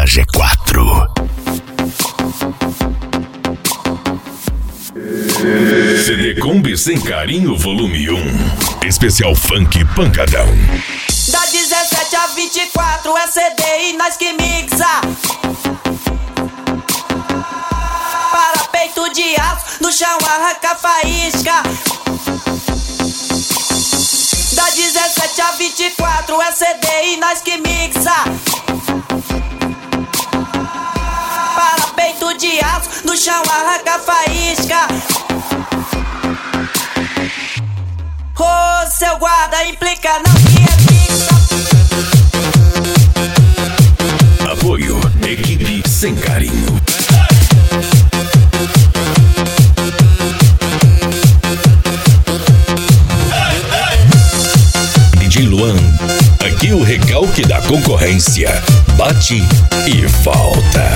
Balada G4. CD Kombi Sem Carinho Volume 1. Especial Funk Pancadão. Da 17 a 24 é CD e nós que mixa. Para peito de aço, no chão arranca faísca. Da 17 a 24 é CD e nós que mixa. Para peito de aço, no chão arranca faísca. Ô, seu guarda, implica não que é fixa. Apoio, equipe Sem Carinho. DJ Luan, aqui o recalque da concorrência. Bate e volta.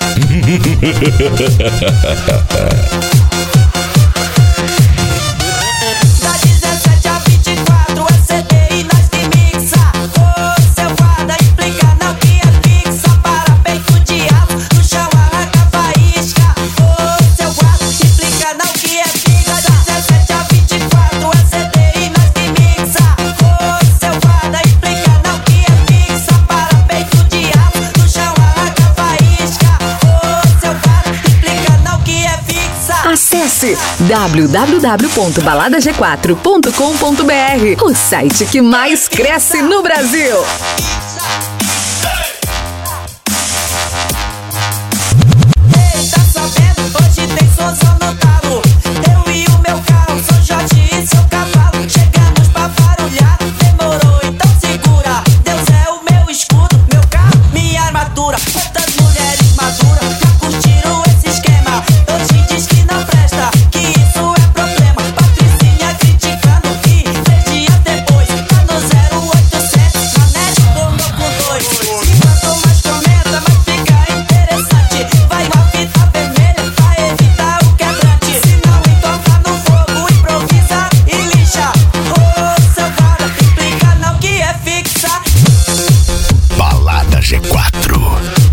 Da 17 a 24 é CD e nós que mixa. Ô, seu guarda, implica não que é fixa. Para peito de aço, no chão arranca faísca. Ô, seu guarda, implica não que é fixa. Da 17 a 24 é CD e nós que mixa. Ô, seu guarda, implica não que é fixa. Para peito de aço, no chão arranca faísca. Ô, seu guarda, implica não que é fixa. Acesse www.baladag4.com.br, o site que mais cresce no Brasil. Ei, tá sabendo? Hoje tem somzão no talo. Eu e o meu carro, São Jorge e seu cavalo. Chegamos pra barulhar, demorou, então segura. Deus é o meu escudo, meu carro, minha armadura. Quantas mulheres maduras já curtiram esse esquema? Hoje diz que não presta, que isso é problema. Patricinha criticando e 3 dias depois tá no 0800, na net tornou com 2. E quanto mais comenta, mais fica interessante. Vai uma fita vermelha pra evitar o quebrante. Se não entorta no fogo, improvisa e lixa. Ô, seu cara, implica não que é fixa. Balada G4.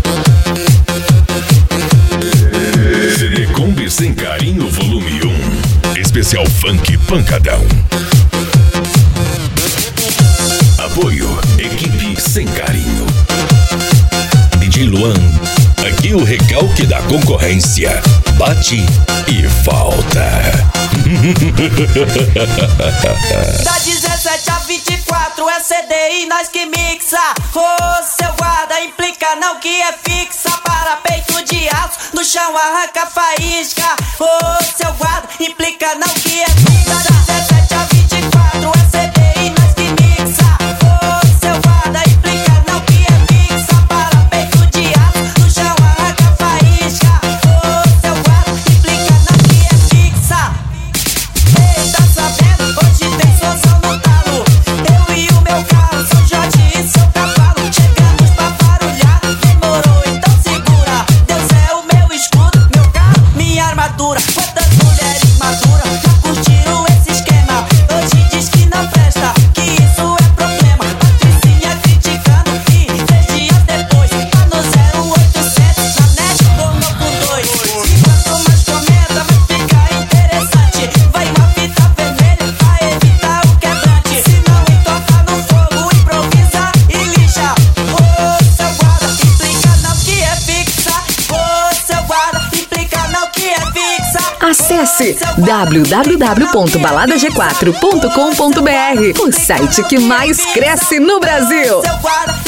CD Kombi Sem Carinho Volume 1. Especial Funk Pancadão. Apoio, equipe Sem Carinho. DJ Luan, aqui o recalque da concorrência. Bate e volta. Da 17 a 24 é CD e nós que mixa. Ô, seu guarda, implica não que é fixa. Para peito de aço, no chão arranca faísca. Ô, seu guarda, implica não que é fixa. Da 17 a 24 é CD e nós que mixa. Ô, seu guarda, implica não que é fixa. Para peito de aço, no chão arranca faísca. Ô, seu guarda, implica não que é fixa. Ei, tá sabendo? Hoje tem somzão no talo. Eu e o meu carro, São Jorge e seu cavalo. Chegamos pra barulhar, demorou, então segura. Deus é o meu escudo, meu carro, minha armadura. Quantas mulheres maduras já curtiram esse esquema? Hoje diz que não presta, que isso é problema. Patricinha criticando e 3 dias depois tá no 0800, na net tornou com 2. E quanto mais comenta, mais fica interessante. Vai uma fita vermelha pra evitar o quebrante. Se não entorta no fogo, improvisa e lixa. Ô, seu guarda, implica não que é fixa. Ô, seu guarda, implica não que é fixa. Acesse www.baladag4.com.br, o site que mais cresce no Brasil. Seu guarda,